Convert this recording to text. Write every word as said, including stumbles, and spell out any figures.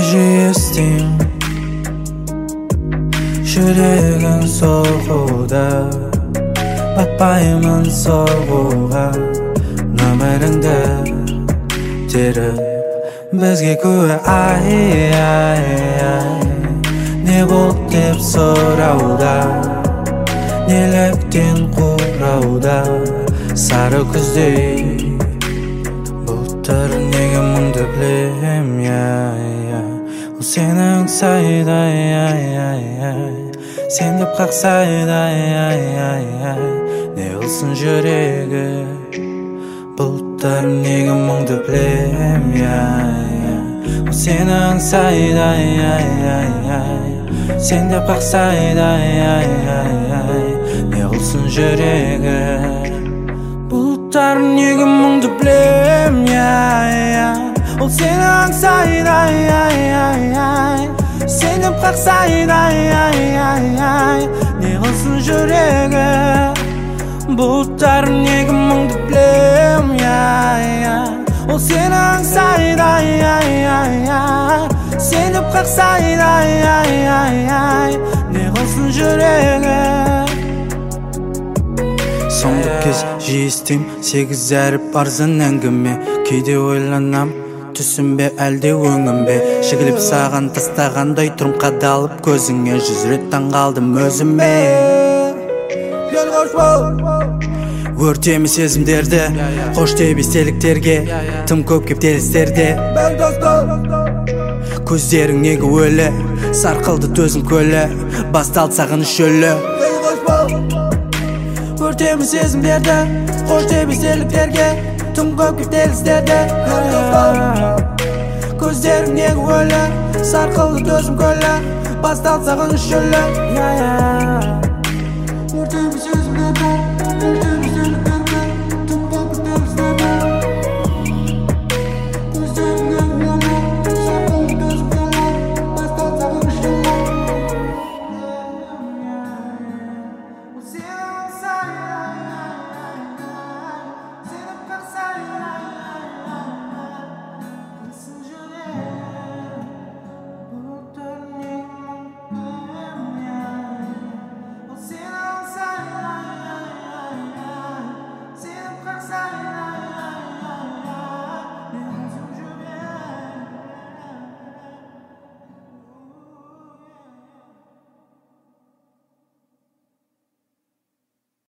естим жүрегің соғуда, батпаймын соғуға, нөміріңді теріп бізге куә ай, ай, ай. Не болды деп сұрауда, неліктен қурауда, сары күздей бұлттар неге мұңды білем, ол сенің сайда, сен деп қақсайда, не қылсын жүрегі бұлттар неге мұңды білем, ол сенің сайда, сен деп қақсайда, не қылсын жүрегі бұлттар неге мұңды білем, ол сенің сайда, сен деп қақсайда, не қылсын жүрегі бұлттар неге мұңды білем, ол сенің сайда, сен деп қақсайда, не қылсын жүрегі. Соңғы кез жиі естим сегіз әріп арзан әңгіме, кейде ойланам түсім бе әлде өңім бе, жігіліп саған тастағандай тұрым қадалып көзіңе, жүз рет таңғалдым өзіме. Өртемі сезімдерді, қош деп естеліктерге, тым көп кептелістерде. Көздерің неге өлі, сарқылды төзім көлі, басталды сағыныш шөлі. Өртемі сезімдерді, қош деп естеліктерге, тым көп кептелістерде. Көздерің неге өлі, сарқылды төзім көлі, басталды сағыныш шөлі.